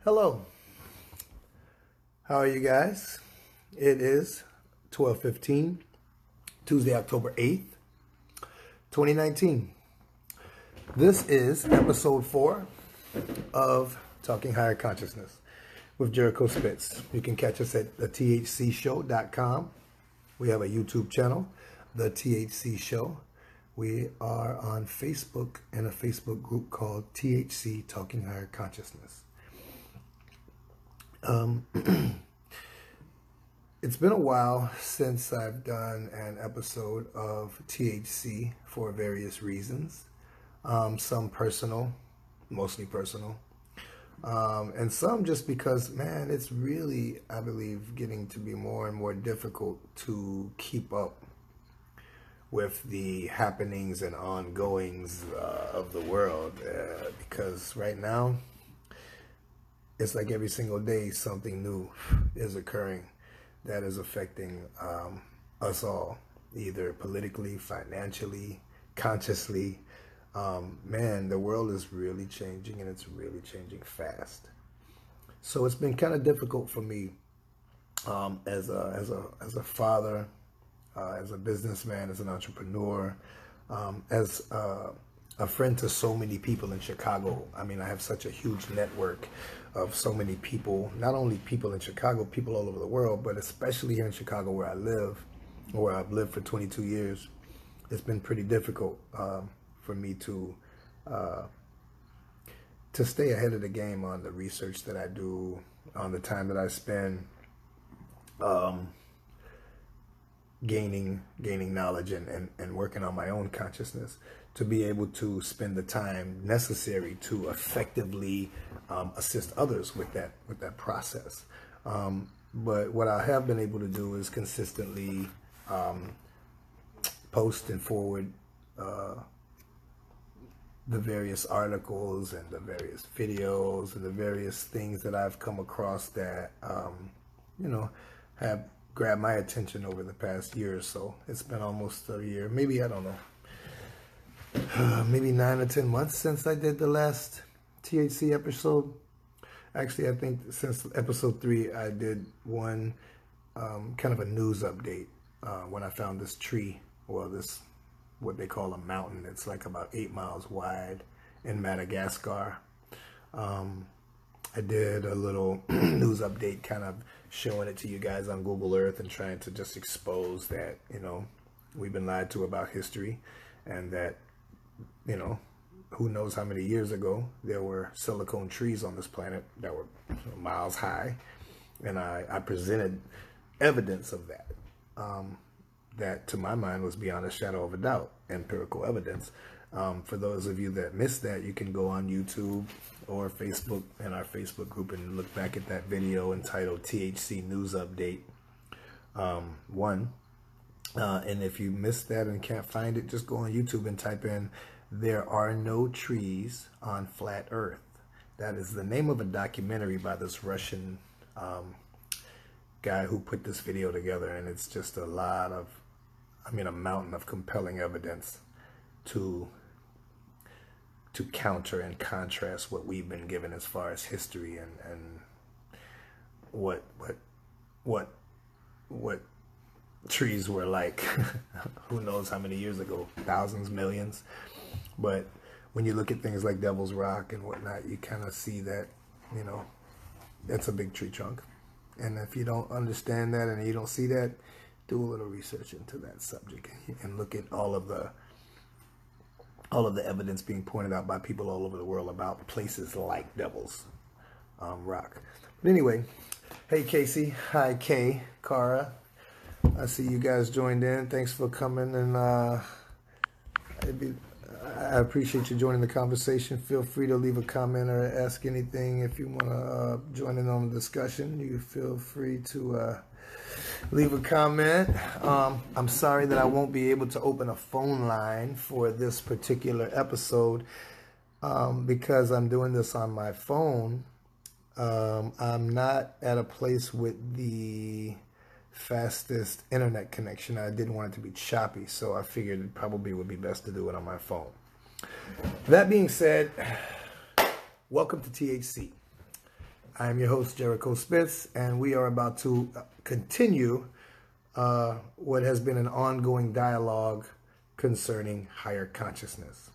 Hello. How are you guys? It is 12:15, Tuesday, October 8th, 2019. This is episode 4 of Talking Higher Consciousness with Jericho Spitz. You can catch us at thethcshow.com. We have a YouTube channel, The THC Show. We are on Facebook in a Facebook group called THC Talking Higher Consciousness. It's been a while since I've done an episode of THC for various reasons. Some personal, mostly personal. And some just because, man, it's really, I believe, getting to be more and more difficult to keep up with the happenings and ongoings of the world. Because right now, it's like every single day something new is occurring that is affecting us all, either politically, financially, consciously. Man, the world is really changing, and it's really changing fast. So it's been kind of difficult for me as a father, as a businessman, as an entrepreneur, as a friend to so many people in Chicago. I mean, I have such a huge network of so many people, not only people in Chicago, people all over the world, but especially here in Chicago where I live, or where I've lived for 22 years. It's been pretty difficult for me to stay ahead of the game on the research that I do, on the time that I spend gaining knowledge and working on my own consciousness, to be able to spend the time necessary to effectively assist others with that process. But what I have been able to do is consistently post and forward the various articles and the various videos and the various things that I've come across that have grabbed my attention over the past year or so. It's been almost a year, maybe, I don't know, maybe 9 or 10 months since I did the last THC episode. Actually, I think since episode 3, I did one kind of a news update when I found this tree, well, this, what they call a mountain. It's like about 8 miles wide in Madagascar. I did a little news update kind of showing it to you guys on Google Earth and trying to just expose that, we've been lied to about history, and that, who knows how many years ago there were silicone trees on this planet that were miles high. And I presented evidence of that, that to my mind was beyond a shadow of a doubt, empirical evidence. For those of you that missed that, you can go on YouTube or Facebook in our Facebook group and look back at that video entitled THC News Update 1. And if you missed that and can't find it, just go on YouTube and type in "There Are No Trees on Flat Earth." That is the name of a documentary by this Russian guy who put this video together. And it's just a mountain of compelling evidence to counter and contrast what we've been given as far as history and what trees were like who knows how many years ago, thousands, millions. But when you look at things like Devil's Rock and whatnot, you kind of see that, that's a big tree trunk. And if you don't understand that and you don't see that, do a little research into that subject and look at all of the evidence being pointed out by people all over the world about places like Devil's Rock. But anyway, hey Casey, hi Kay, Cara, I see you guys joined in. Thanks for coming, and I appreciate you joining the conversation. Feel free to leave a comment or ask anything. If you want to join in on the discussion, you feel free to leave a comment. I'm sorry that I won't be able to open a phone line for this particular episode because I'm doing this on my phone. I'm not at a place with the fastest internet connection. I didn't want it to be choppy, so I figured it probably would be best to do it on my phone. That being said, welcome to THC. I am your host, Jericho Spitz, and we are about to continue what has been an ongoing dialogue concerning higher consciousness.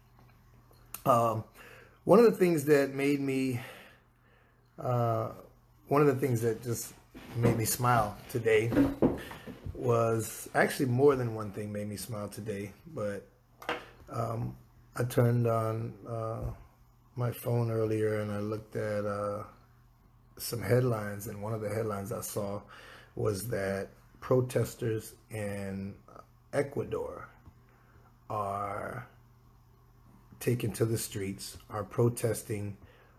One of the things that made me, one of the things that just made me smile today was actually more than one thing made me smile today, but I turned on my phone earlier and I looked at some headlines, and one of the headlines I saw was that protesters in Ecuador are taken to the streets, are protesting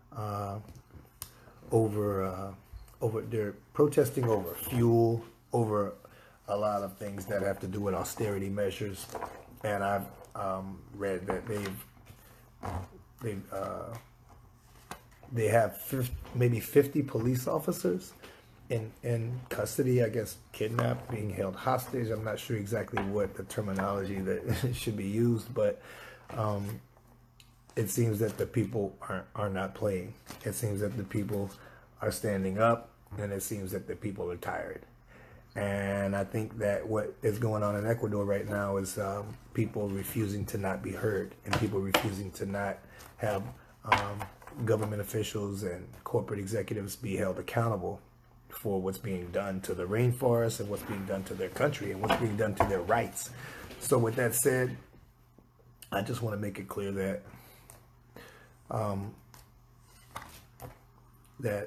they're protesting over fuel, over a lot of things that have to do with austerity measures. And I've read that they have maybe 50 police officers in custody, I guess kidnapped, being held hostage. I'm not sure exactly what the terminology that should be used, but it seems that the people are not playing. It seems that the people are standing up, and it seems that the people are tired. And I think that what is going on in Ecuador right now is people refusing to not be heard, and people refusing to not have government officials and corporate executives be held accountable for what's being done to the rainforest and what's being done to their country and what's being done to their rights. So with that said, I just want to make it clear that that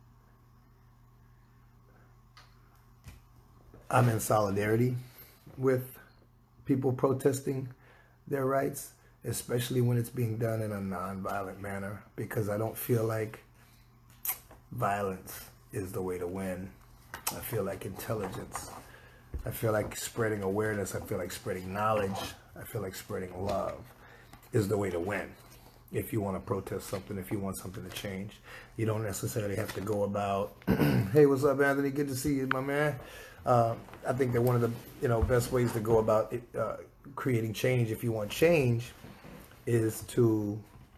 I'm in solidarity with people protesting their rights, especially when it's being done in a non-violent manner, because I don't feel like violence is the way to win. I feel like intelligence. I feel like spreading awareness. I feel like spreading knowledge. I feel like spreading love is the way to win. If you want to protest something, if you want something to change, you don't necessarily have to go about, hey, what's up, Anthony? Good to see you, my man. I think that one of the best ways to go about creating change, if you want change, is to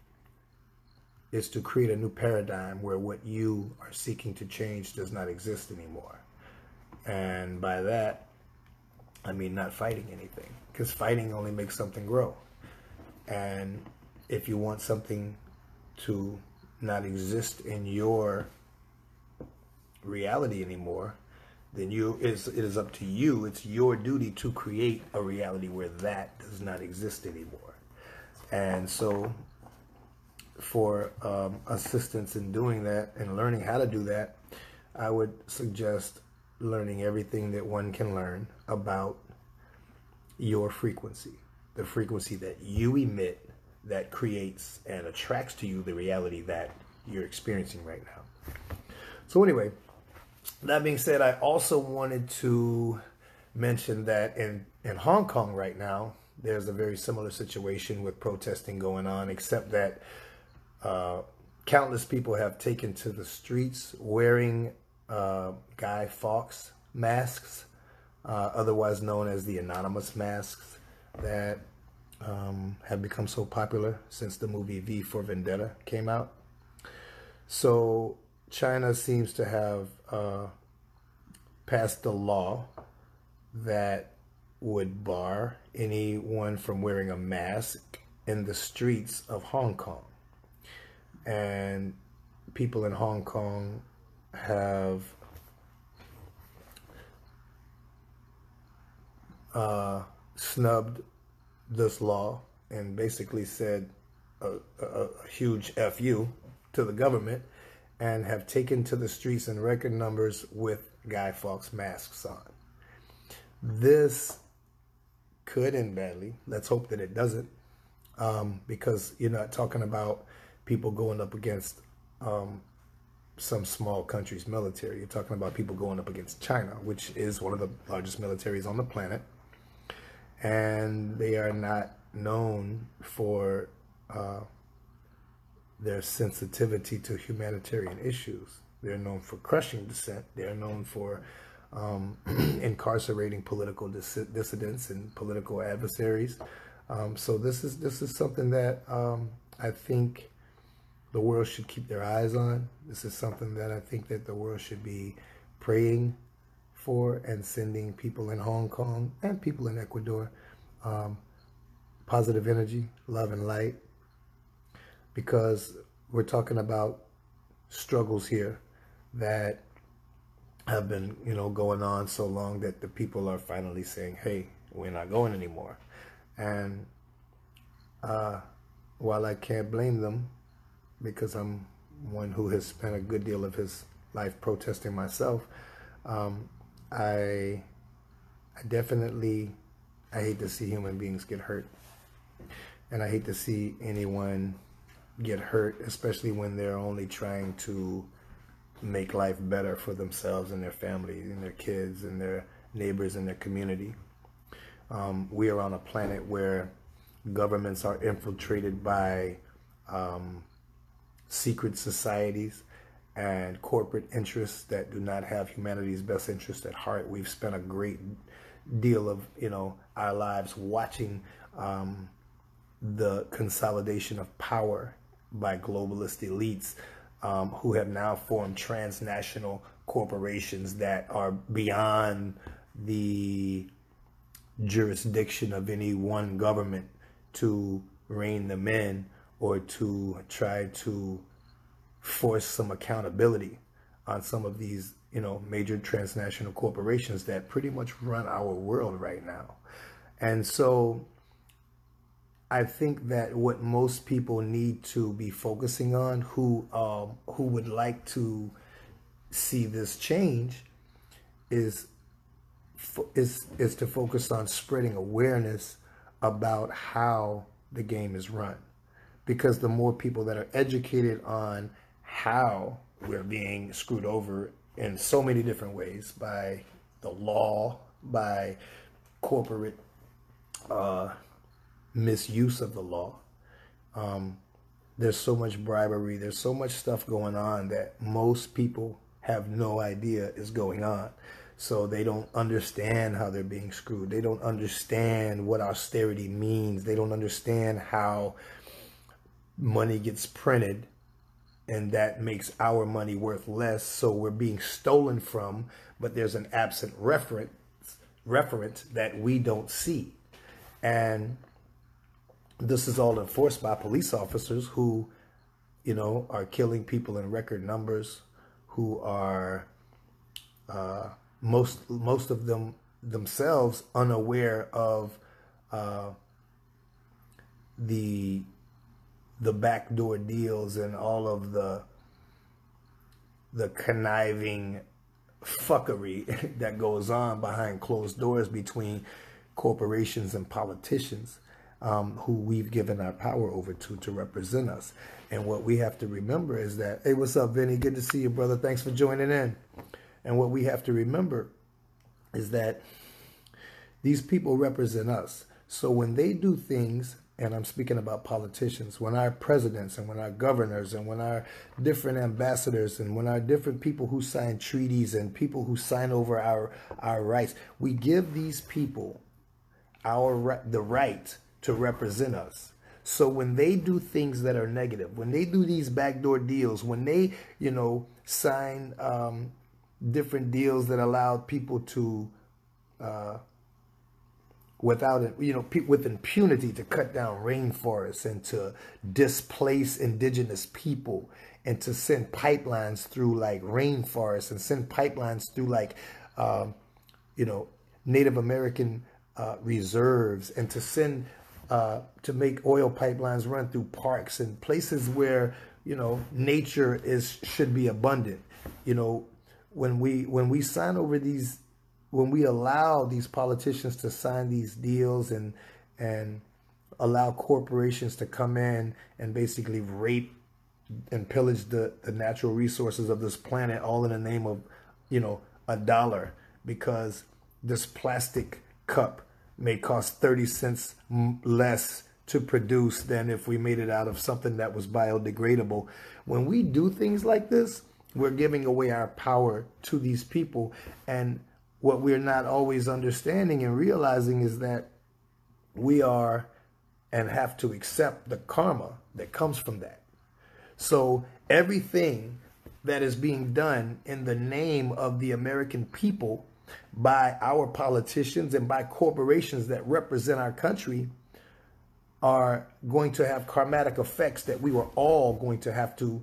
create a new paradigm where what you are seeking to change does not exist anymore. And by that, I mean not fighting anything, because fighting only makes something grow. And if you want something to not exist in your reality anymore, then it is up to you. It's your duty to create a reality where that does not exist anymore. And so for assistance in doing that and learning how to do that, I would suggest learning everything that one can learn about your frequency, the frequency that you emit that creates and attracts to you the reality that you're experiencing right now. So anyway, that being said, I also wanted to mention that in Hong Kong right now, there's a very similar situation with protesting going on, except that countless people have taken to the streets wearing Guy Fawkes masks, otherwise known as the anonymous masks, that have become so popular since the movie V for Vendetta came out. So China seems to have passed a law that would bar anyone from wearing a mask in the streets of Hong Kong. And people in Hong Kong have snubbed this law and basically said a huge FU to the government, and have taken to the streets in record numbers with Guy Fawkes masks on. This could end badly. Let's hope that it doesn't, because you're not talking about people going up against some small country's military. You're talking about people going up against China, which is one of the largest militaries on the planet. And they are not known for their sensitivity to humanitarian issues. They're known for crushing dissent. They're known for incarcerating political dissidents and political adversaries. So this is something that I think the world should keep their eyes on. This is something that I think that the world should be praying for and sending people in Hong Kong and people in Ecuador positive energy, love, and light, because we're talking about struggles here that have been, going on so long that the people are finally saying, hey, we're not going anymore. And while I can't blame them, because I'm one who has spent a good deal of his life protesting myself, I definitely, I hate to see human beings get hurt. And I hate to see anyone get hurt, especially when they're only trying to make life better for themselves and their family and their kids and their neighbors and their community. We are on a planet where governments are infiltrated by secret societies and corporate interests that do not have humanity's best interest at heart. We've spent a great deal of, our lives watching the consolidation of power by globalist elites who have now formed transnational corporations that are beyond the jurisdiction of any one government to rein them in or to try to force some accountability on some of these, major transnational corporations that pretty much run our world right now. And so I think that what most people need to be focusing on, who would like to see this change, is to focus on spreading awareness about how the game is run. Because the more people that are educated on how we're being screwed over in so many different ways by the law, by corporate misuse of the law, there's so much bribery, there's so much stuff going on that most people have no idea is going on. So they don't understand how they're being screwed. They don't understand what austerity means. They don't understand how money gets printed and that makes our money worth less. So we're being stolen from, but there's an absent referent that we don't see. And this is all enforced by police officers who, are killing people in record numbers, who are most of them themselves unaware of the backdoor deals and all of the conniving fuckery that goes on behind closed doors between corporations and politicians who we've given our power over to represent us. And what we have to remember is that, hey, what's up, Vinny? Good to see you, brother. Thanks for joining in. And what we have to remember is that these people represent us. So when they do things, and I'm speaking about politicians, when our presidents and when our governors and when our different ambassadors and when our different people who sign treaties and people who sign over our rights, we give these people the right to represent us. So when they do things that are negative, when they do these backdoor deals, when they, sign different deals that allow people to with impunity to cut down rainforests and to displace indigenous people and to send pipelines through like rainforests and send pipelines through like, Native American reserves and to send, to make oil pipelines run through parks and places where, nature should be abundant. When we sign over these, when we allow these politicians to sign these deals and allow corporations to come in and basically rape and pillage the natural resources of this planet, all in the name of, $1, because this plastic cup may cost 30 cents less to produce than if we made it out of something that was biodegradable. When we do things like this, we're giving away our power to these people. And what we're not always understanding and realizing is that we are and have to accept the karma that comes from that. So everything that is being done in the name of the American people by our politicians and by corporations that represent our country are going to have karmatic effects that we were all going to have to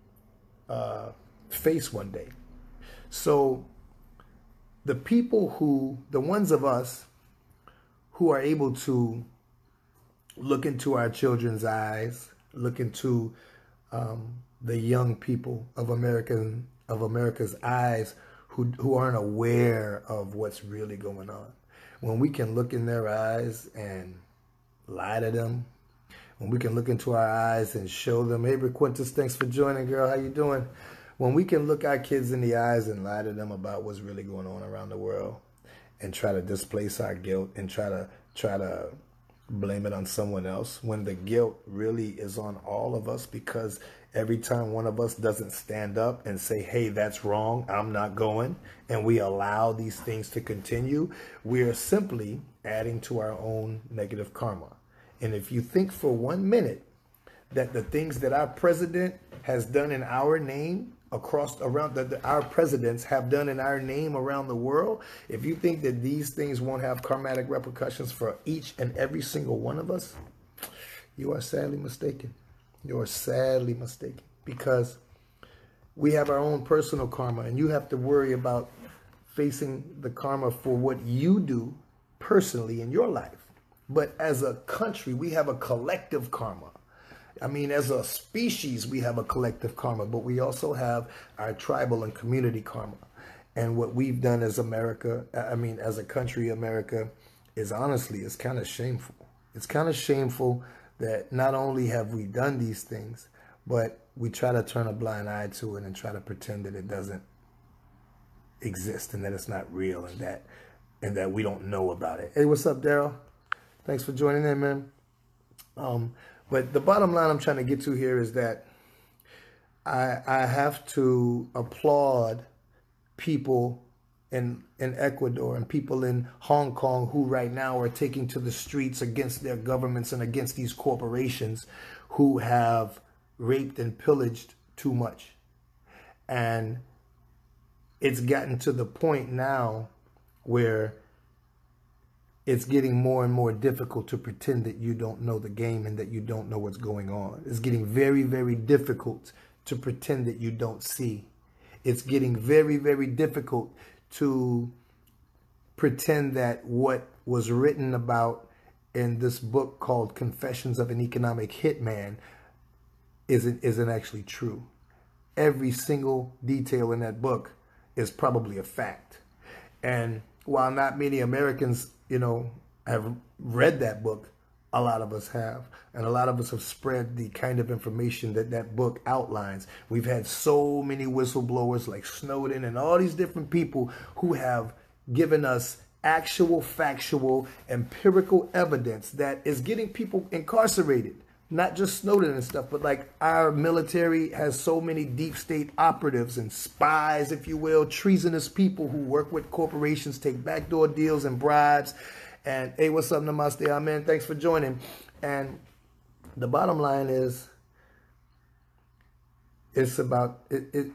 face one day. So the ones of us who are able to look into our children's eyes, look into the young people of America's eyes who aren't aware of what's really going on. When we can look in their eyes and lie to them, when we can look into our eyes and show them, hey, Requintus, thanks for joining, girl, how you doing? When we can look our kids in the eyes and lie to them about what's really going on around the world and try to displace our guilt and try to blame it on someone else, when the guilt really is on all of us, because every time one of us doesn't stand up and say, hey, that's wrong, I'm not going, and we allow these things to continue, we are simply adding to our own negative karma. And if you think for 1 minute that the things that our president has done in our name our presidents have done in our name around the world, if you think that these things won't have karmatic repercussions for each and every single one of us, you are sadly mistaken. You are sadly mistaken, because we have our own personal karma, and you have to worry about facing the karma for what you do personally in your life. But as a country, we have a collective karma. I mean, as a species, we have a collective karma, but we also have our tribal and community karma. And what we've done as America, as a country, America, is honestly, it's kind of shameful. It's kind of shameful that not only have we done these things, but we try to turn a blind eye to it and try to pretend that it doesn't exist and that it's not real and that we don't know about it. Hey, what's up, Daryl? Thanks for joining in, man. But the bottom line I'm trying to get to here is that I have to applaud people in Ecuador and people in Hong Kong who right now are taking to the streets against their governments and against these corporations who have raped and pillaged too much. And it's gotten to the point now where it's getting more and more difficult to pretend that you don't know the game and that you don't know what's going on. It's getting very, very difficult to pretend that you don't see. It's getting very, very difficult to pretend that what was written about in this book called Confessions of an Economic Hitman isn't actually true. Every single detail in that book is probably a fact. And while not many Americans, have read that book, a lot of us have. And a lot of us have spread the kind of information that book outlines. We've had so many whistleblowers like Snowden and all these different people who have given us actual, factual, empirical evidence that is getting people incarcerated. Not just Snowden and stuff, but like our military has so many deep state operatives and spies, if you will, treasonous people who work with corporations, take backdoor deals and bribes. And hey, what's up, Namaste, Amen. Thanks for joining. And the bottom line is, it's about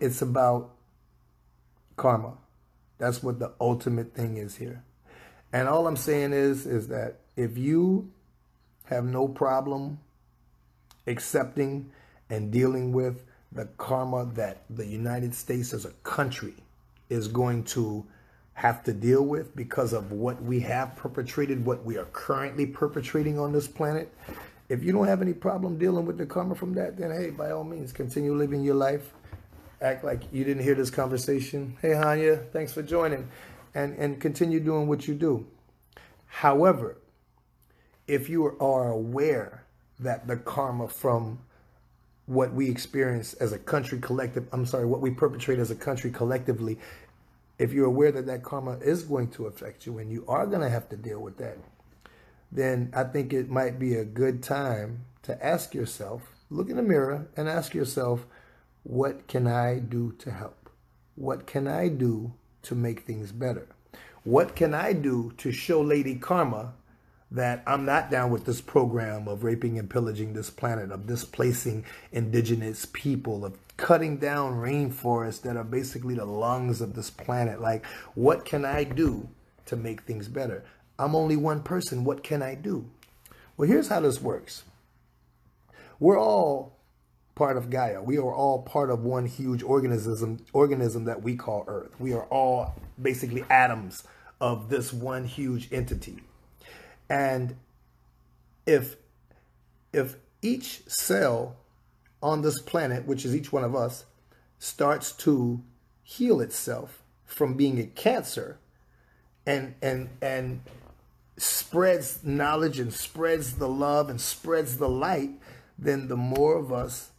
karma. That's what the ultimate thing is here. And all I'm saying is that if you have no problem accepting and dealing with the karma that the United States as a country is going to have to deal with because of what we have perpetrated, what we are currently perpetrating on this planet, if you don't have any problem dealing with the karma from that, then hey, by all means, continue living your life. Act like you didn't hear this conversation. Hey, Hanya, thanks for joining. And continue doing what you do. However, if you are aware that the karma from what we experience as a country what we perpetrate as a country collectively, if you're aware that that karma is going to affect you and you are going to have to deal with that, then I think it might be a good time to ask yourself, look in the mirror and ask yourself, what can I do to help? What can I do to make things better? What can I do to show Lady Karma that I'm not down with this program of raping and pillaging this planet, of displacing indigenous people, of cutting down rainforests that are basically the lungs of this planet. Like, what can I do to make things better? I'm only one person. What can I do? Well, here's how this works. We're all part of Gaia. We are all part of one huge organism that we call Earth. We are all basically atoms of this one huge entity. And if each cell on this planet, which is each one of us, starts to heal itself from being a cancer and spreads knowledge and spreads the love and spreads the light, then more of us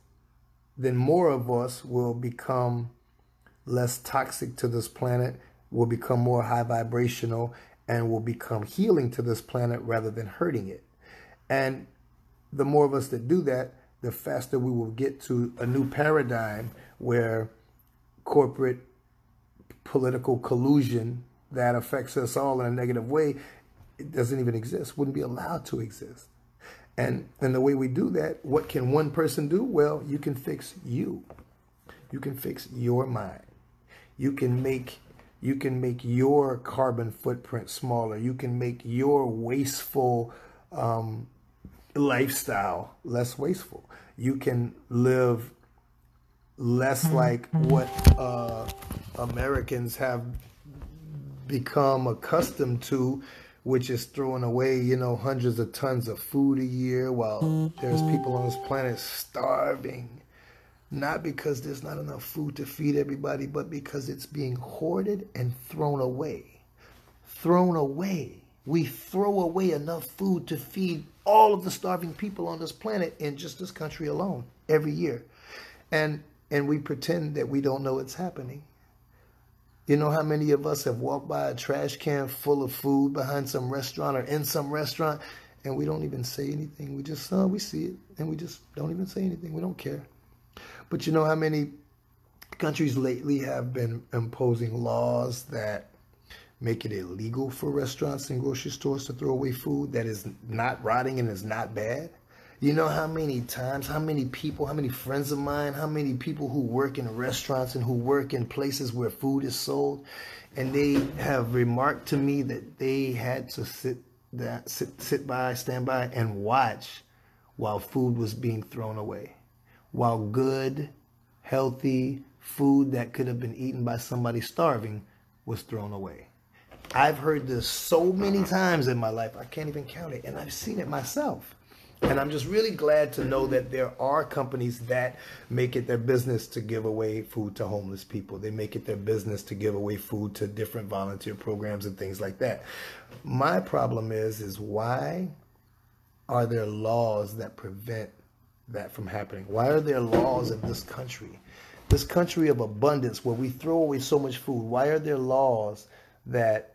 will become less toxic to this planet, will become more high vibrational, and will become healing to this planet rather than hurting it. And the more of us that do that, the faster we will get to a new paradigm where corporate political collusion that affects us all in a negative way, it doesn't even exist, wouldn't be allowed to exist. And the way we do that, what can one person do? Well, you can fix you. You can fix your mind. You can make your carbon footprint smaller. You can make your wasteful lifestyle less wasteful. You can live less like what Americans have become accustomed to, which is throwing away, hundreds of tons of food a year while there's people on this planet starving. Not because there's not enough food to feed everybody, but because it's being hoarded and thrown away. Thrown away. We throw away enough food to feed all of the starving people on this planet in just this country alone every year. And we pretend that we don't know it's happening. You know how many of us have walked by a trash can full of food behind some restaurant or in some restaurant, and we don't even say anything. We just, we see it, and we just don't even say anything. We don't care. But you know how many countries lately have been imposing laws that make it illegal for restaurants and grocery stores to throw away food that is not rotting and is not bad? You know how many times, how many people, how many friends of mine, how many people who work in restaurants and who work in places where food is sold, and they have remarked to me that they had to stand by and watch while food was being thrown away. While good, healthy food that could have been eaten by somebody starving was thrown away. I've heard this so many times in my life, I can't even count it, and I've seen it myself. And I'm just really glad to know that there are companies that make it their business to give away food to homeless people. They make it their business to give away food to different volunteer programs and things like that. My problem is why are there laws that prevent that from happening? Why are there laws in this country of abundance where we throw away so much food? Why are there laws that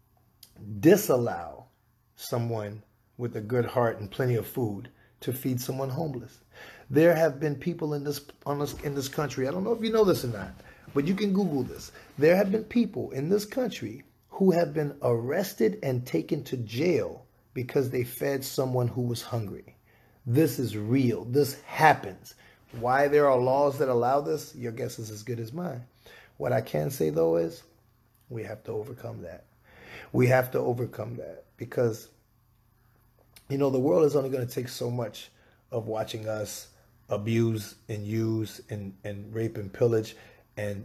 disallow someone with a good heart and plenty of food to feed someone homeless? There have been people in this country, I don't know if you know this or not, but you can Google this. There have been people in this country who have been arrested and taken to jail because they fed someone who was hungry. This is real. This happens. Why there are laws that allow this, your guess is as good as mine. What I can say, though, is we have to overcome that. We have to overcome that because, the world is only going to take so much of watching us abuse and use and rape and pillage and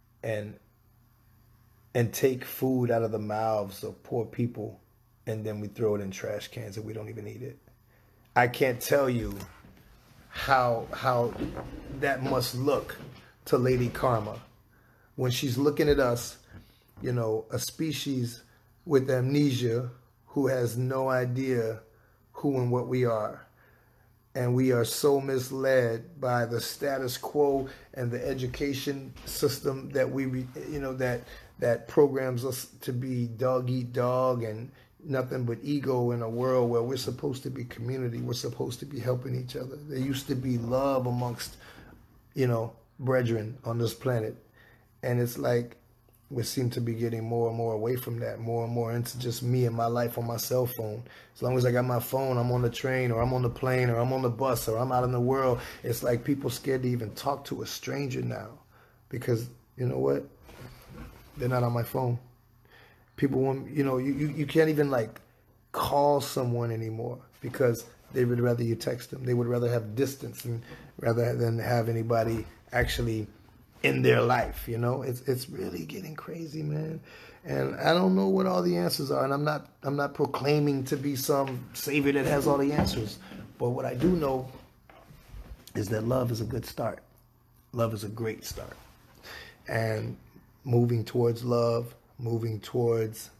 take food out of the mouths of poor people, and then we throw it in trash cans and we don't even eat it. I can't tell you how that must look to Lady Karma when she's looking at us, a species with amnesia who has no idea who and what we are. And we are so misled by the status quo and the education system that that programs us to be dog eat dog and nothing but ego in a world where we're supposed to be community. We're supposed to be helping each other. There used to be love amongst, brethren on this planet. And it's like we seem to be getting more and more away from that, more and more into just me and my life on my cell phone. As long as I got my phone, I'm on the train or I'm on the plane or I'm on the bus or I'm out in the world. It's like people scared to even talk to a stranger now because, you know what? They're not on my phone. People want, you can't even like call someone anymore because they would rather you text them. They would rather have distance and rather than have anybody actually in their life. It's really getting crazy, man. And I don't know what all the answers are, and I'm not proclaiming to be some savior that has all the answers. But what I do know is that love is a good start. Love is a great start. And moving towards love, moving towards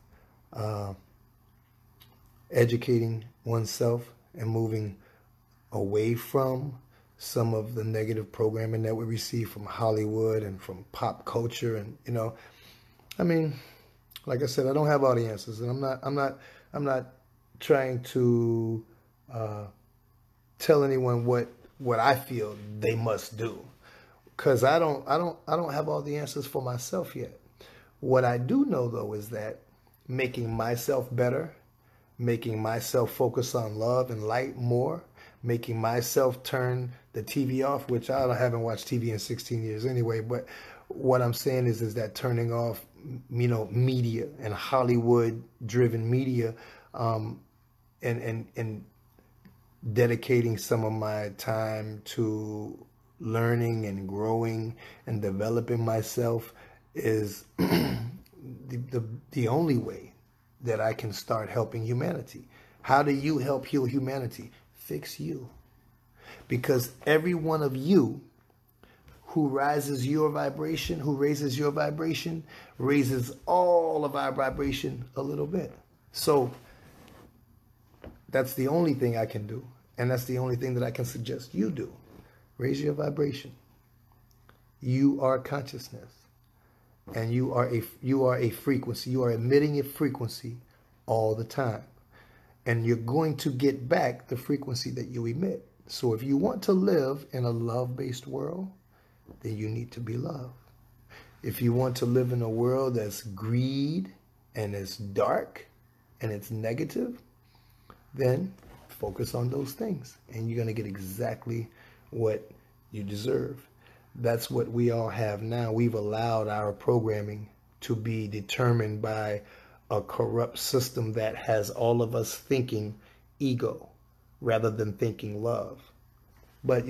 educating oneself and moving away from some of the negative programming that we receive from Hollywood and from pop culture. And, I mean, like I said, I don't have all the answers, and I'm not trying to tell anyone what I feel they must do, because I don't have all the answers for myself yet. What I do know though is that making myself better, making myself focus on love and light more, making myself turn the TV off, which I haven't watched TV in 16 years anyway, but what I'm saying is that turning off, media and Hollywood-driven media, and dedicating some of my time to learning and growing and developing myself is the only way that I can start helping humanity. How do you help heal humanity? Fix you. Because every one of you who raises your vibration, raises all of our vibration a little bit. So that's the only thing I can do. And that's the only thing that I can suggest you do. Raise your vibration. You are consciousness. And you are a frequency. You are emitting a frequency all the time. And you're going to get back the frequency that you emit. So if you want to live in a love-based world, then you need to be love. If you want to live in a world that's greed and it's dark and it's negative, then focus on those things. And you're going to get exactly what you deserve. That's what we all have now. We've allowed our programming to be determined by a corrupt system that has all of us thinking ego rather than thinking love. But,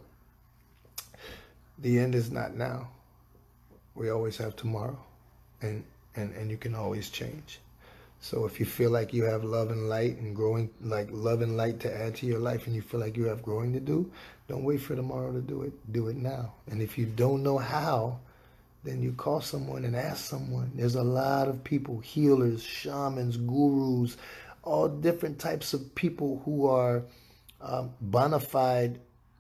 the end is not now. We always have tomorrow, and you can always change. So if you feel like you have love and light and growing, like love and light to add to your life, and you feel like you have growing to do, don't wait for tomorrow to do it. Do it now. And if you don't know how, then you call someone and ask someone. There's a lot of people, healers, shamans, gurus, all different types of people who are bona fide,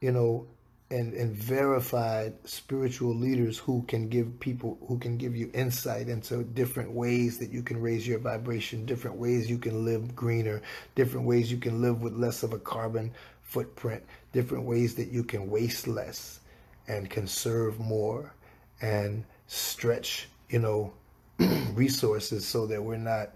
and verified spiritual leaders who can give you insight into different ways that you can raise your vibration, different ways you can live greener, different ways you can live with less of a carbon footprint, different ways that you can waste less and conserve more and stretch, resources so that we're not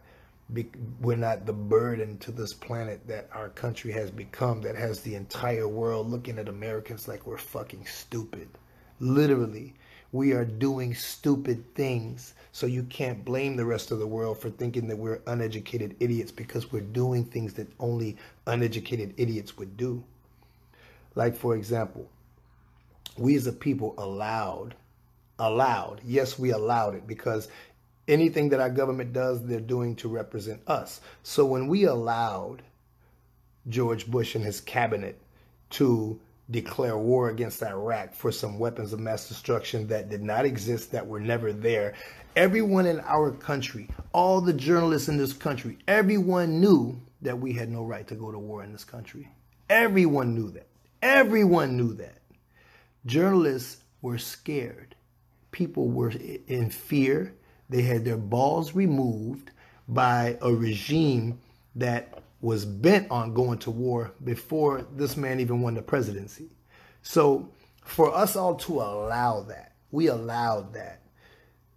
the burden to this planet that our country has become, that has the entire world looking at Americans like we're fucking stupid. Literally, we are doing stupid things. So you can't blame the rest of the world for thinking that we're uneducated idiots, because we're doing things that only uneducated idiots would do. Like, for example, we as a people allowed, yes, we allowed it, because anything that our government does, they're doing to represent us. So when we allowed George Bush and his cabinet to declare war against Iraq for some weapons of mass destruction that did not exist, that were never there, everyone in our country, all the journalists in this country, everyone knew that we had no right to go to war in this country. Everyone knew that. Everyone knew that. Journalists were scared. People were in fear. They had their balls removed by a regime that was bent on going to war before this man even won the presidency. So for us all to allow that, we allowed that.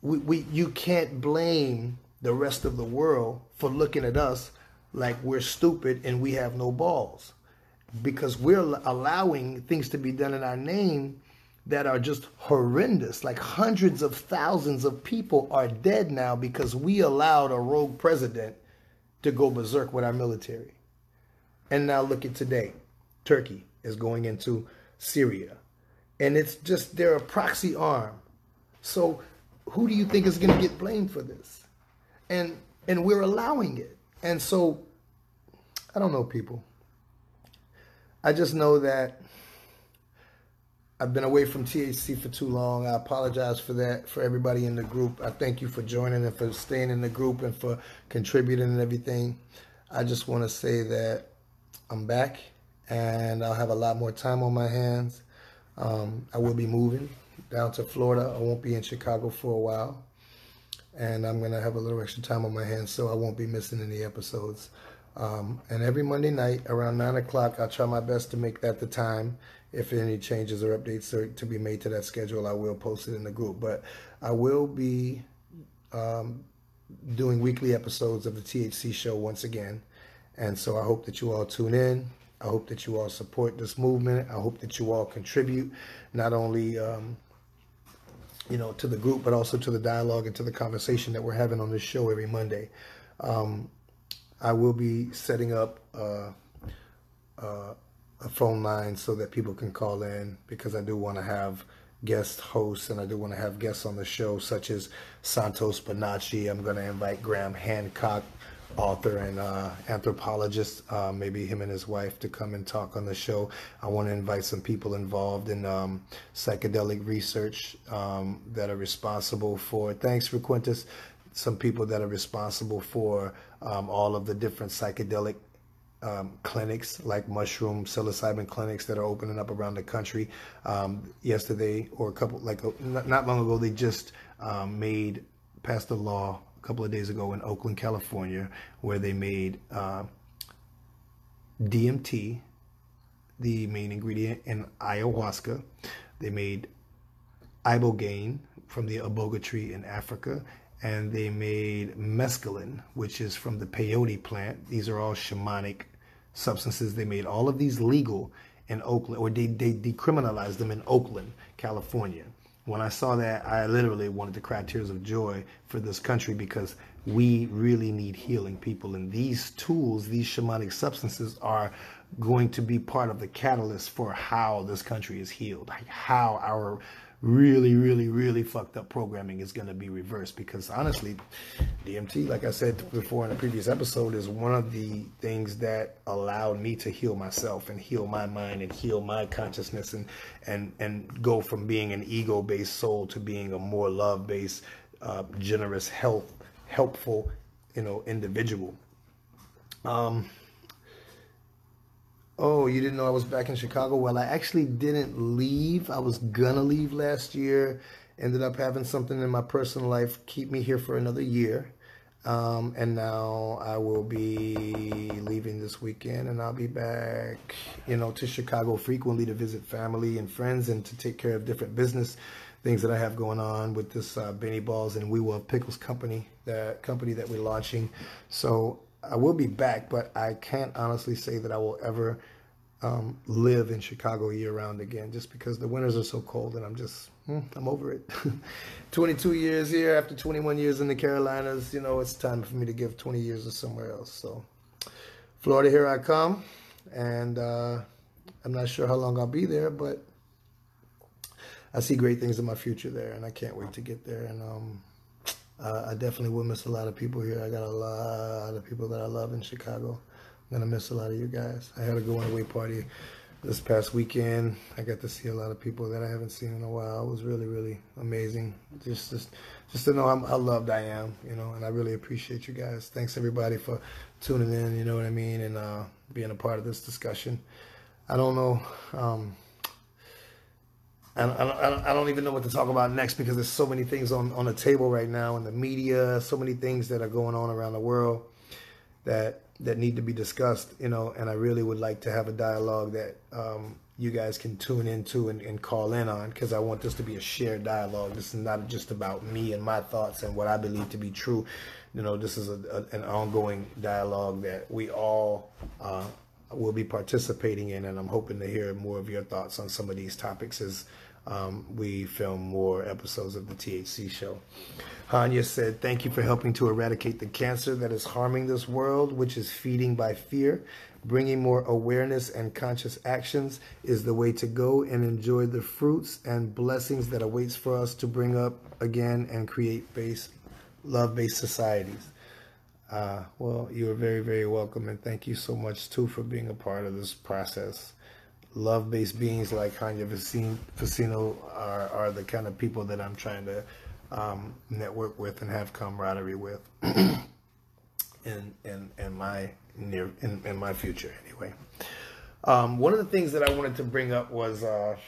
you can't blame the rest of the world for looking at us like we're stupid and we have no balls, because we're allowing things to be done in our name that are just horrendous. Like hundreds of thousands of people are dead now because we allowed a rogue president to go berserk with our military. And now look at today. Turkey is going into Syria. And it's just, they're a proxy arm. So who do you think is going to get blamed for this? And we're allowing it. And so, I don't know, people. I just know that I've been away from THC for too long. I apologize for that, for everybody in the group. I thank you for joining and for staying in the group and for contributing and everything. I just want to say that I'm back and I'll have a lot more time on my hands. I will be moving down to Florida. I won't be in Chicago for a while. And I'm going to have a little extra time on my hands, so I won't be missing any episodes. And every Monday night around 9 o'clock, I'll try my best to make that the time. If any changes or updates are to be made to that schedule, I will post it in the group. But I will be doing weekly episodes of the THC show once again. And so I hope that you all tune in. I hope that you all support this movement. I hope that you all contribute, not only to the group, but also to the dialogue and to the conversation that we're having on this show every Monday. I will be setting up a phone line so that people can call in, because I do want to have guest hosts and I do want to have guests on the show, such as Santos Bonacci. I'm going to invite Graham Hancock, author and anthropologist, maybe him and his wife, to come and talk on the show. I want to invite some people involved in psychedelic research that are responsible for, thanks for Quintus, some people that are responsible for all of the different psychedelic clinics, like mushroom psilocybin clinics that are opening up around the country. Yesterday, or not long ago, they just passed a law a couple of days ago in Oakland, California, where they made DMT the main ingredient in ayahuasca. They made ibogaine from the iboga tree in Africa, and they made mescaline, which is from the peyote plant. These are all shamanic substances. They made all of these legal in Oakland, or they decriminalized them in Oakland, California. When I saw that, I literally wanted to cry tears of joy for this country, because we really need healing, people. And these tools, these shamanic substances, are going to be part of the catalyst for how this country is healed, how our really, really, really fucked up programming is going to be reversed. Because honestly, DMT, like I said before in a previous episode, is one of the things that allowed me to heal myself and heal my mind and heal my consciousness and go from being an ego-based soul to being a more love-based, generous, helpful, individual. Oh, you didn't know I was back in Chicago? Well, I actually didn't leave. I was gonna leave last year. Ended up having something in my personal life keep me here for another year. And now I will be leaving this weekend, and I'll be back, to Chicago frequently to visit family and friends and to take care of different business things that I have going on with this Benny Balls and We Love Pickles company, that we're launching. So I will be back, but I can't honestly say that I will ever live in Chicago year-round again, just because the winters are so cold, and I'm over it. 22 years here after 21 years in the Carolinas. It's time for me to give 20 years to somewhere else. So Florida, here I come, and I'm not sure how long I'll be there, but I see great things in my future there, and I can't wait to get there. And I definitely will miss a lot of people here. I got a lot of people that I love in Chicago. I'm going to miss a lot of you guys. I had a going away party this past weekend. I got to see a lot of people that I haven't seen in a while. It was really, really amazing. Just to know how loved I am, and I really appreciate you guys. Thanks, everybody, for tuning in, you know what I mean, and being a part of this discussion. I don't know. I don't even know what to talk about next, because there's so many things on the table right now in the media, so many things that are going on around the world that need to be discussed, and I really would like to have a dialogue that you guys can tune into and call in on, because I want this to be a shared dialogue. This is not just about me and my thoughts and what I believe to be true. You know, this is an ongoing dialogue that we all will be participating in, and I'm hoping to hear more of your thoughts on some of these topics as we film more episodes of the THC show. Hanya said, thank you for helping to eradicate the cancer that is harming this world, which is feeding by fear. Bringing more awareness and conscious actions is the way to go, and enjoy the fruits and blessings that awaits for us to bring up again and create love-based societies. Well, you are very, very welcome, and thank you so much too for being a part of this process. Love-based beings like Hanya Facino are the kind of people that I'm trying to network with and have camaraderie with in my future anyway. One of the things that I wanted to bring up was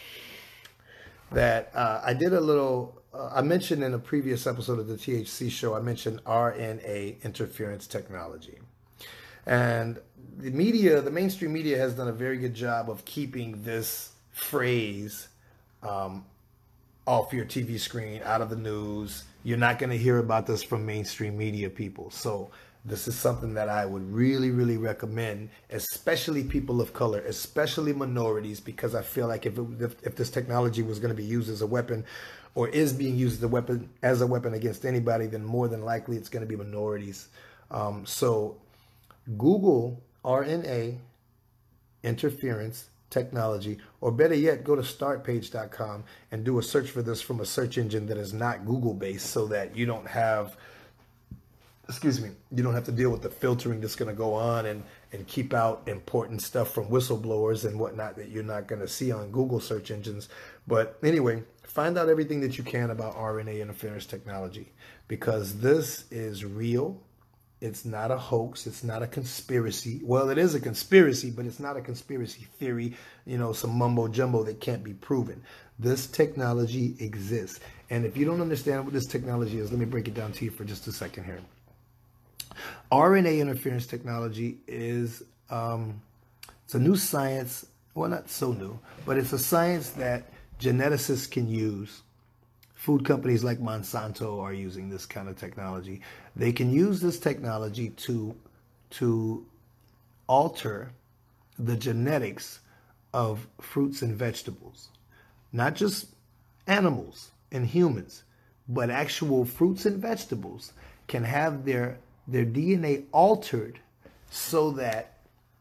that I did a little I mentioned in a previous episode of the THC show, I mentioned RNA interference technology. And the media, the mainstream media, has done a very good job of keeping this phrase off your TV screen, out of the news. You're not going to hear about this from mainstream media people. So this is something that I would really, really recommend, especially people of color, especially minorities, because I feel like if this technology was going to be used as a weapon, or is being used as a weapon against anybody, then more than likely it's going to be minorities. So Google RNA interference technology, or better yet, go to startpage.com and do a search for this from a search engine that is not Google based, so that you don't have, you don't have to deal with the filtering that's going to go on and keep out important stuff from whistleblowers and whatnot that you're not going to see on Google search engines. But anyway, find out everything that you can about RNA interference technology, because this is real. It's not a hoax. It's not a conspiracy. Well, it is a conspiracy, but it's not a conspiracy theory, some mumbo jumbo that can't be proven. This technology exists. And if you don't understand what this technology is, let me break it down to you for just a second here. RNA interference technology is it's a new science. Well, not so new, but it's a science that geneticists can use. Food companies like Monsanto are using this kind of technology. They can use this technology to alter the genetics of fruits and vegetables. Not just animals and humans, but actual fruits and vegetables can have their DNA altered so that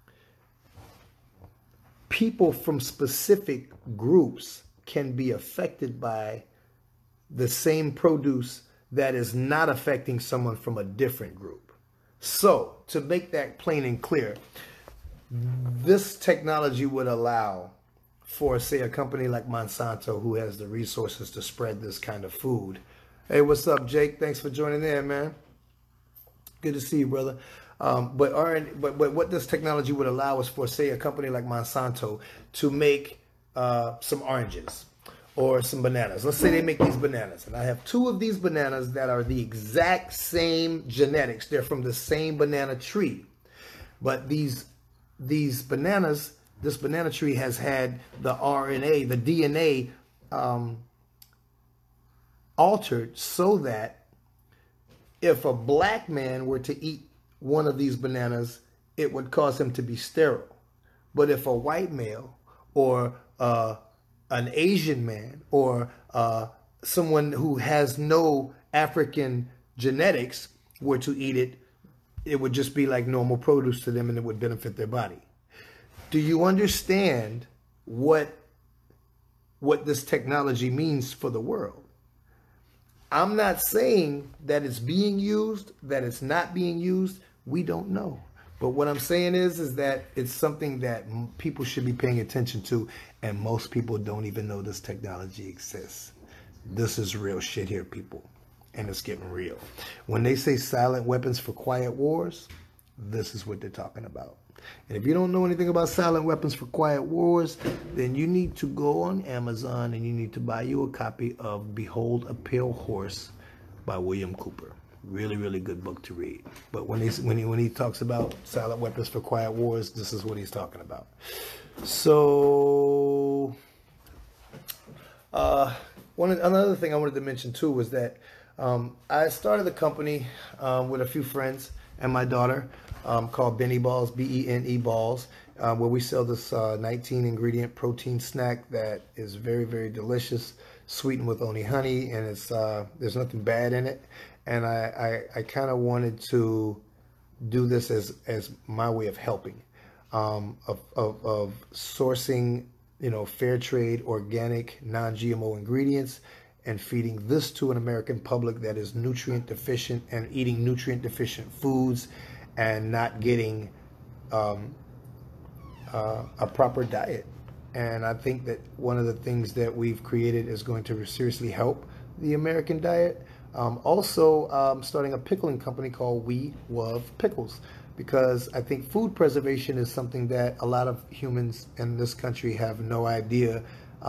people from specific groups can be affected by the same produce that is not affecting someone from a different group. So, to make that plain and clear, this technology would allow for, say, a company like Monsanto, who has the resources to spread this kind of food. Hey, what's up, Jake? Thanks for joining in, man. Good to see you, brother. But what this technology would allow is for, say, a company like Monsanto to make some oranges or some bananas. Let's say they make these bananas, and I have 2 of these bananas that are the exact same genetics. They're from the same banana tree. But these bananas, this banana tree has had the RNA, the DNA altered so that if a black man were to eat one of these bananas, it would cause him to be sterile. But if a white male or an Asian man or someone who has no African genetics were to eat it, it would just be like normal produce to them, and it would benefit their body. Do you understand what this technology means for the world? I'm not saying that it's being used, that it's not being used. We don't know. But what I'm saying is that it's something that people should be paying attention to, and most people don't even know this technology exists. This is real shit here, people, and it's getting real. When they say silent weapons for quiet wars, this is what they're talking about. And if you don't know anything about silent weapons for quiet wars, then you need to go on Amazon and you need to buy you a copy of Behold a Pale Horse by William Cooper. Really, really good book to read. But when he talks about silent weapons for quiet wars, this is what he's talking about. So Another thing I wanted to mention too was that I started a company with a few friends and my daughter called Benny Balls, BENE Balls, where we sell this 19 ingredient protein snack that is very, very delicious, sweetened with only honey, and it's there's nothing bad in it. And I kind of wanted to do this as my way of helping, of sourcing, fair trade, organic, non-GMO ingredients, and feeding this to an American public that is nutrient deficient and eating nutrient deficient foods and not getting a proper diet. And I think that one of the things that we've created is going to seriously help the American diet. Also, starting a pickling company called We Love Pickles, because I think food preservation is something that a lot of humans in this country have no idea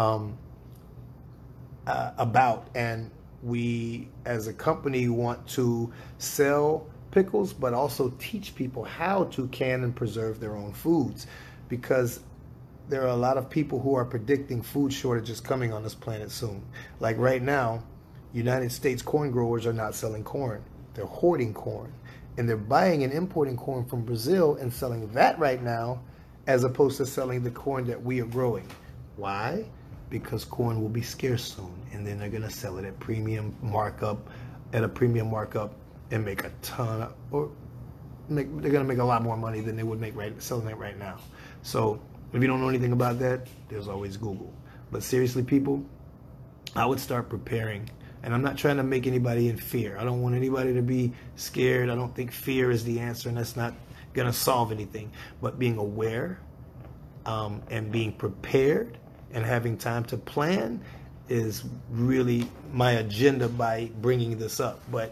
about. And we, as a company, want to sell pickles, but also teach people how to can and preserve their own foods, because there are a lot of people who are predicting food shortages coming on this planet soon. Like right now, United States corn growers are not selling corn. They're hoarding corn. And they're buying and importing corn from Brazil and selling that right now, as opposed to selling the corn that we are growing. Why? Because corn will be scarce soon. And then they're going to sell it at a premium markup, and make a ton of, they're going to make a lot more money than they would make selling it right now. So if you don't know anything about that, there's always Google. But seriously, people, I would start preparing. And I'm not trying to make anybody in fear. I don't want anybody to be scared. I don't think fear is the answer, and that's not going to solve anything. But being aware and being prepared and having time to plan is really my agenda by bringing this up. But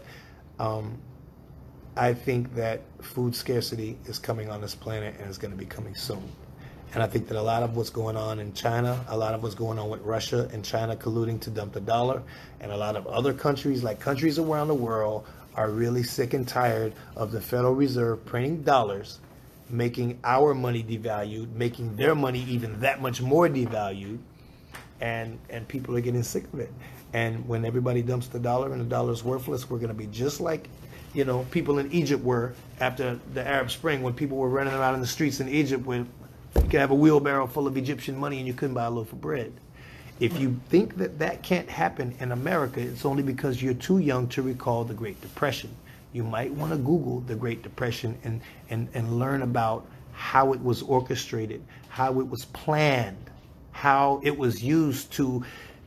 I think that food scarcity is coming on this planet, and it's going to be coming soon. And I think that a lot of what's going on in China, a lot of what's going on with Russia and China colluding to dump the dollar, and a lot of other countries, like countries around the world, are really sick and tired of the Federal Reserve printing dollars, making our money devalued, making their money even that much more devalued, and people are getting sick of it. And when everybody dumps the dollar and the dollar's worthless, we're going to be just like, people in Egypt were after the Arab Spring, when people were running around in the streets in Egypt with, you could have a wheelbarrow full of Egyptian money and you couldn't buy a loaf of bread. If you think that that can't happen in America, it's only because you're too young to recall the Great Depression. You might want to Google the Great Depression and learn about how it was orchestrated, how it was planned, how it was used to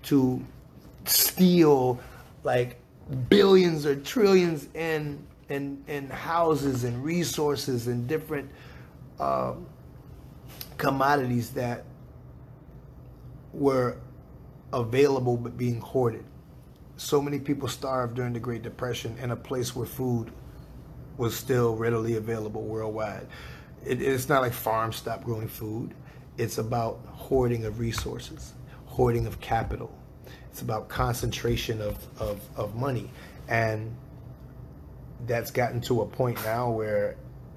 steal like billions or trillions in houses and resources and different commodities that were available but being hoarded. So many people starved during the Great Depression in a place where food was still readily available worldwide. It's not like farms stopped growing food. It's about hoarding of resources, hoarding of capital. It's about concentration of money. And that's gotten to a point now where,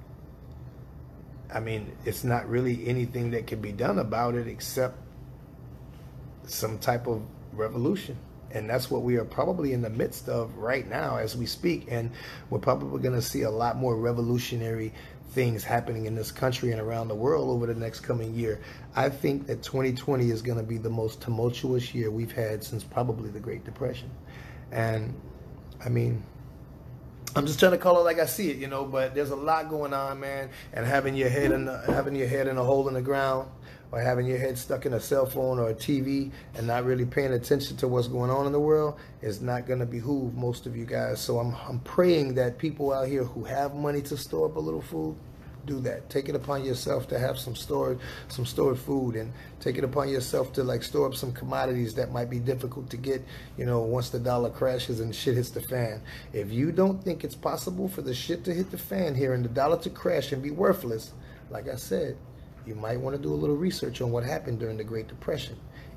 I mean, it's not really anything that can be done about it except some type of revolution. And that's what we are probably in the midst of right now as we speak. And we're probably going to see a lot more revolutionary things happening in this country and around the world over the next coming year. I think that 2020 is going to be the most tumultuous year we've had since probably the Great Depression. And I mean, I'm just trying to call it like I see it, but there's a lot going on, man. And having your head in a hole in the ground, or having your head stuck in a cell phone or a TV and not really paying attention to what's going on in the world is not going to behoove most of you guys. So I'm praying that people out here who have money to store up a little food, do that. Take it upon yourself to have some stored food, and take it upon yourself to like store up some commodities that might be difficult to get, once the dollar crashes and shit hits the fan. If you don't think it's possible for the shit to hit the fan here and the dollar to crash and be worthless, like I said, you might want to do a little research on what happened during the Great Depression.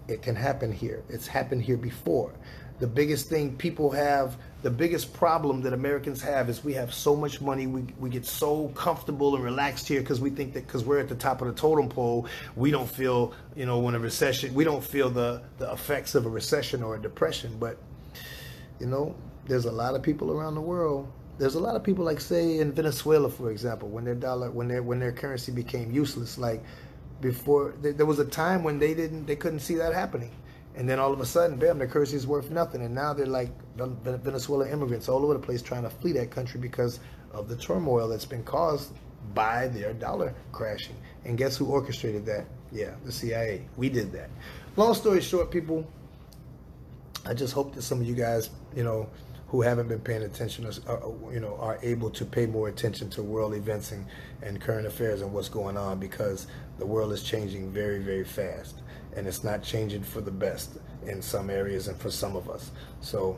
It can happen here. It's happened here before. The biggest thing people have, the biggest problem that Americans have is we have so much money. We get so comfortable and relaxed here because we think that because we're at the top of the totem pole, we don't feel, when a recession, we don't feel the effects of a recession or a depression. But, there's a lot of people around the world. There's a lot of people, like say in Venezuela, for example, when their currency became useless, like before, there was a time when they couldn't see that happening. And then all of a sudden, bam, their currency is worth nothing. And now they're like Venezuelan immigrants all over the place trying to flee that country because of the turmoil that's been caused by their dollar crashing. And guess who orchestrated that? Yeah, the CIA. We did that. Long story short, people, I just hope that some of you guys, who haven't been paying attention, are able to pay more attention to world events and current affairs and what's going on, because the world is changing very, very fast. And it's not changing for the best in some areas and for some of us. So,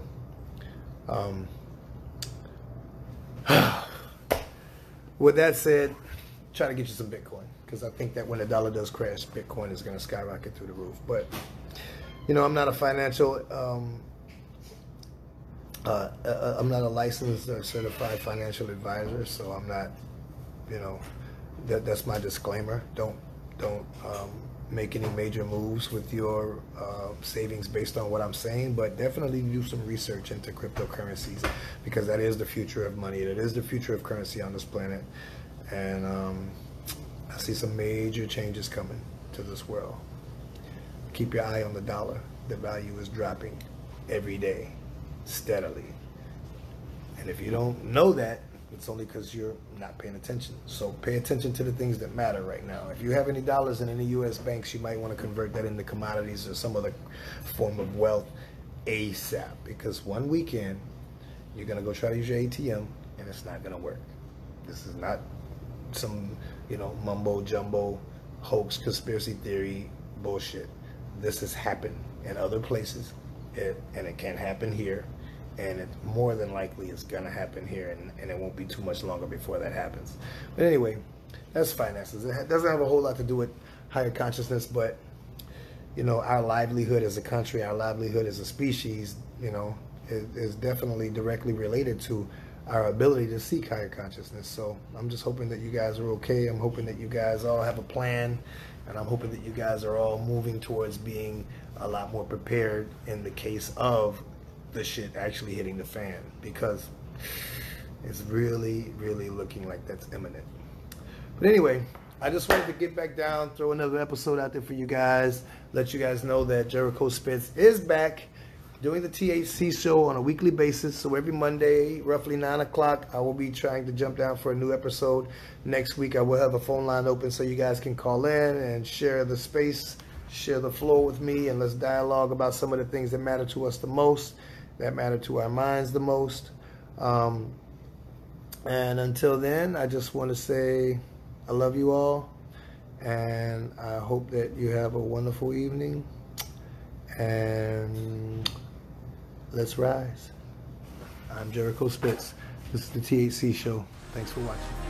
with that said, try to get you some Bitcoin, because I think that when the dollar does crash, Bitcoin is going to skyrocket through the roof. But, I'm not a financial, I'm not a licensed or certified financial advisor, so I'm not, that's my disclaimer. Don't make any major moves with your savings based on what I'm saying, but definitely do some research into cryptocurrencies, because that is the future of money. That is the future of currency on this planet. And I see some major changes coming to this world. Keep your eye on the dollar. The value is dropping every day, steadily. And if you don't know that, it's only because you're not paying attention. So pay attention to the things that matter right now. If you have any dollars in any U.S. banks, you might want to convert that into commodities or some other form of wealth ASAP. Because one weekend, you're going to go try to use your ATM, and it's not going to work. This is not some, mumbo jumbo hoax conspiracy theory bullshit. This has happened in other places, and it can happen here. And it more than likely is going to happen here, and it won't be too much longer before that happens. But anyway, that's finances. It doesn't have a whole lot to do with higher consciousness, but, our livelihood as a country, our livelihood as a species, is definitely directly related to our ability to seek higher consciousness. So I'm just hoping that you guys are okay. I'm hoping that you guys all have a plan, and I'm hoping that you guys are all moving towards being a lot more prepared in the case of the shit actually hitting the fan, because it's really, really looking like that's imminent. But anyway, I just wanted to get back down, throw another episode out there for you guys, let you guys know that Jericho Spitz is back doing the THC show on a weekly basis. So every Monday, roughly 9 o'clock, I will be trying to jump down for a new episode. Next week, I will have a phone line open so you guys can call in and share the space, share the floor with me, and let's dialogue about some of the things that matter to us the most, that matter to our minds the most. And until then, I just want to say I love you all, and I hope that you have a wonderful evening, and let's rise. I'm Jericho Spitz. This is the THC Show. Thanks for watching.